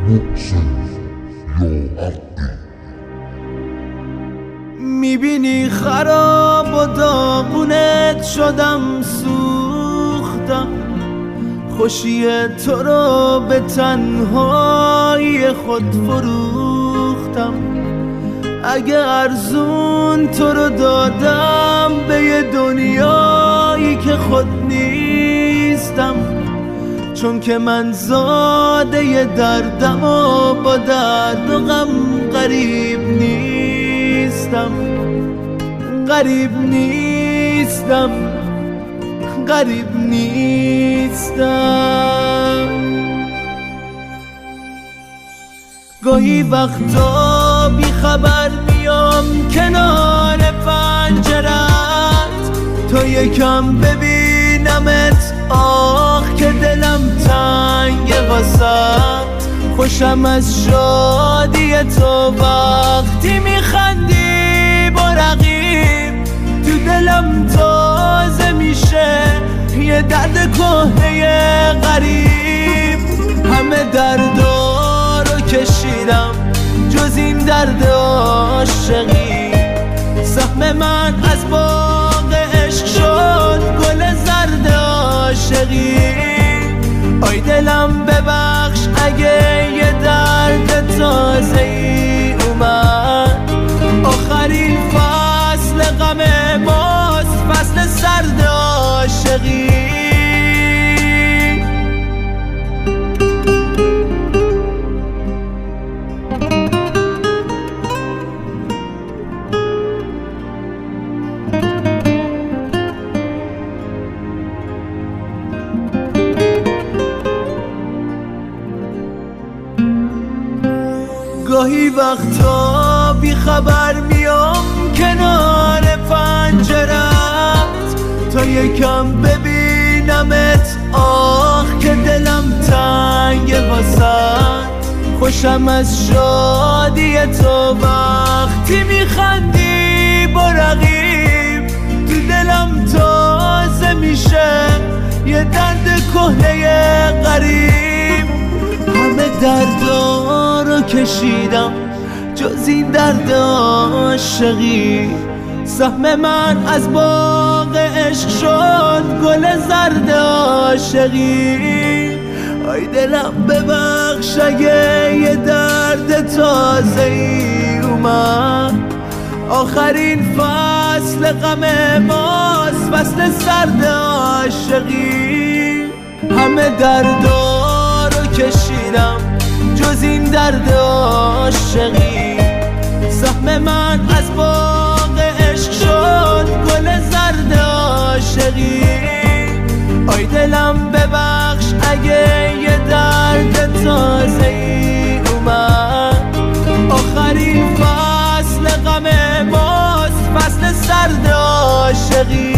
محسن یا حقی. میبینی خراب و داغونت شدم، سوختم خوشی تو رو به تنهایی خود فروختم. اگه ارزون تو رو دادم به یه دنیایی که خود نیستم، چون که من زاده ی دردم و با درد و غم غریب نیستم. غریب نیستم، غریب نیستم. گاهی وقتا بی خبر میام کنار پنجرت، تا یکم ببینمت، آخ که دلم تنگه واسط. خوشم از شادی تو وقتی میخندی با رقیب، تو دلم تازه میشه یه درد کهنه غریب. همه دردا رو کشیدم جز این درد عاشقی، سهم من از باغ عشق شد گل زرد عاشقی. آی دلم ببخش اگه یه درد تازه ای اومد، آخرین فصل غم ماست، فصل سرد عاشقی. گاهی وقتا بی خبر میام کنار پنجرت، تا یکم ببینمت، آخ که دلم تنگه واسط. خوشم از شادی تو وقتی میخندی با رقیب، تو دلم تازه میشه یه درد کهنه غریب. همه دردا رو کشیدم جز این درد عاشقی، سهم من از باغ عشق شد گل زرد عاشقی. آی دلم ببخش اگه یه درد تازه ای اومد، آخرین فصل غم ماست، فصل سرد عاشقی. همه دردا رو کشیدم جز این درد عاشقی، سهم من از باغ عشق شد گل زرد عاشقی. آی دلم ببخش اگه یه درد تازه ای اومد، آخرین فصل غم ماست، فصل سرد عاشقی.